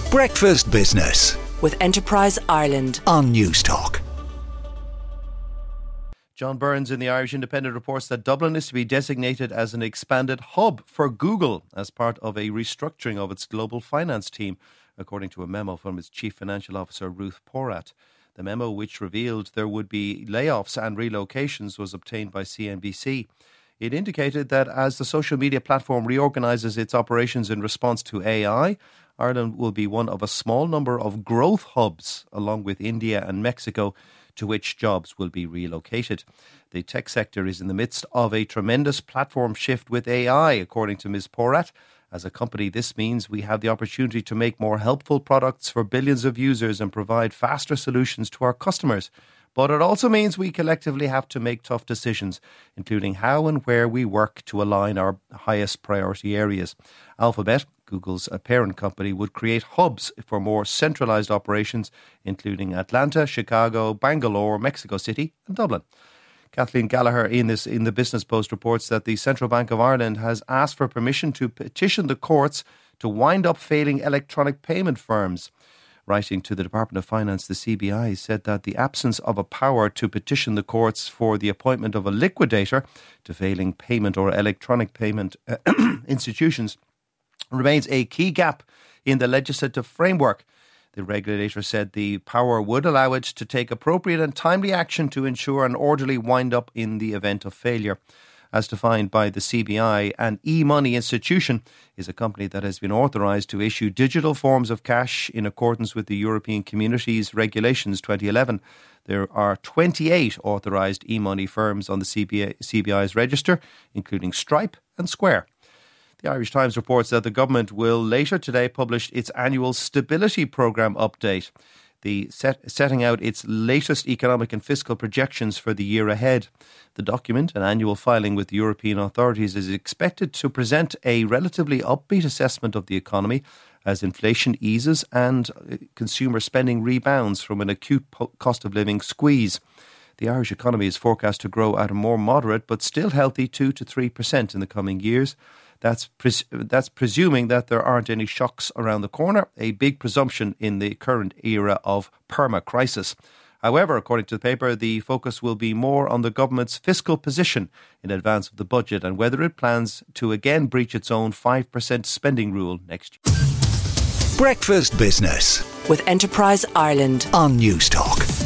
Breakfast Business with Enterprise Ireland on Newstalk. John Burns in the Irish Independent reports that Dublin is to be designated as an expanded hub for Google as part of a restructuring of its global finance team, according to a memo from its Chief Financial Officer Ruth Porat. The memo, which revealed there would be layoffs and relocations, was obtained by CNBC. It indicated that as the social media platform reorganises its operations in response to AI, Ireland will be one of a small number of growth hubs, along with India and Mexico, to which jobs will be relocated. The tech sector is in the midst of a tremendous platform shift with AI, according to Ms. Porat. As a company, this means we have the opportunity to make more helpful products for billions of users and provide faster solutions to our customers. But it also means we collectively have to make tough decisions, including how and where we work to align our highest priority areas. Alphabet, Google's parent company, would create hubs for more centralised operations, including Atlanta, Chicago, Bangalore, Mexico City and Dublin. Kathleen Gallagher in the Business Post reports that the Central Bank of Ireland has asked for permission to petition the courts to wind up failing electronic payment firms. Writing to the Department of Finance, the CBI said that the absence of a power to petition the courts for the appointment of a liquidator to failing payment or electronic payment institutions remains a key gap in the legislative framework. The regulator said the power would allow it to take appropriate and timely action to ensure an orderly wind-up in the event of failure. As defined by the CBI, an e-money institution is a company that has been authorised to issue digital forms of cash in accordance with the European Community's Regulations 2011. There are 28 authorised e-money firms on the CBI's register, including Stripe and Square. The Irish Times reports that the government will later today publish its annual Stability Programme update, setting out its latest economic and fiscal projections for the year ahead. The document, an annual filing with the European authorities, is expected to present a relatively upbeat assessment of the economy as inflation eases and consumer spending rebounds from an acute cost of living squeeze. The Irish economy is forecast to grow at a more moderate but still healthy 2 to 3% in the coming years. That's presuming that there aren't any shocks around the corner, a big presumption in the current era of perma-crisis. However, according to the paper, the focus will be more on the government's fiscal position in advance of the budget and whether it plans to again breach its own 5% spending rule next year. Breakfast Business with Enterprise Ireland on Newstalk.